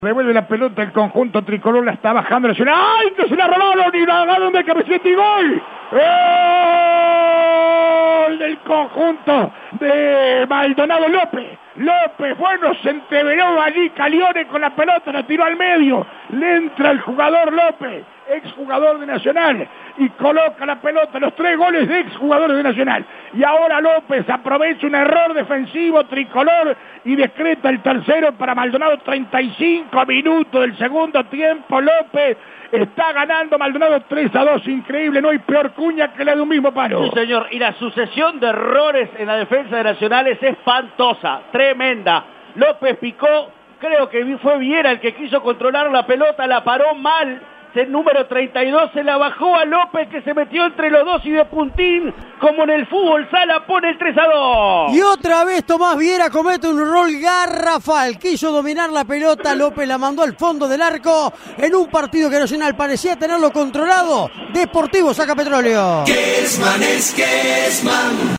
Revuelve la pelota el conjunto tricolor, la está bajando Nacional. ¡Ay, que se la robaron! Y la ganaron de cabecita y gol. ¡Gol del conjunto de Maldonado López! Bueno, se entreveró allí Calione con la pelota, la tiró al medio. Le entra el jugador López, exjugador de Nacional, y coloca la pelota, los 3 goles de exjugadores de Nacional. Y ahora López aprovecha un error defensivo tricolor y decreta el tercero para Maldonado. 35 minutos del segundo tiempo. López está ganando Maldonado 3-2, increíble, no hay peor cuña que la de un mismo palo. Sí, señor, y la sucesión de errores en la defensa de Nacional es espantosa, tremenda. López picó, creo que fue Viera el que quiso controlar la pelota, la paró mal. El número 32 se la bajó a López, que se metió entre los dos y de puntín, como en el fútbol sala, pone el 3-2. Y otra vez Tomás Viera comete un rol garrafal. Quiso dominar la pelota, López la mandó al fondo del arco en un partido que Nacional parecía tenerlo controlado. Deportivo saca Petróleo. Kesman es Kesman.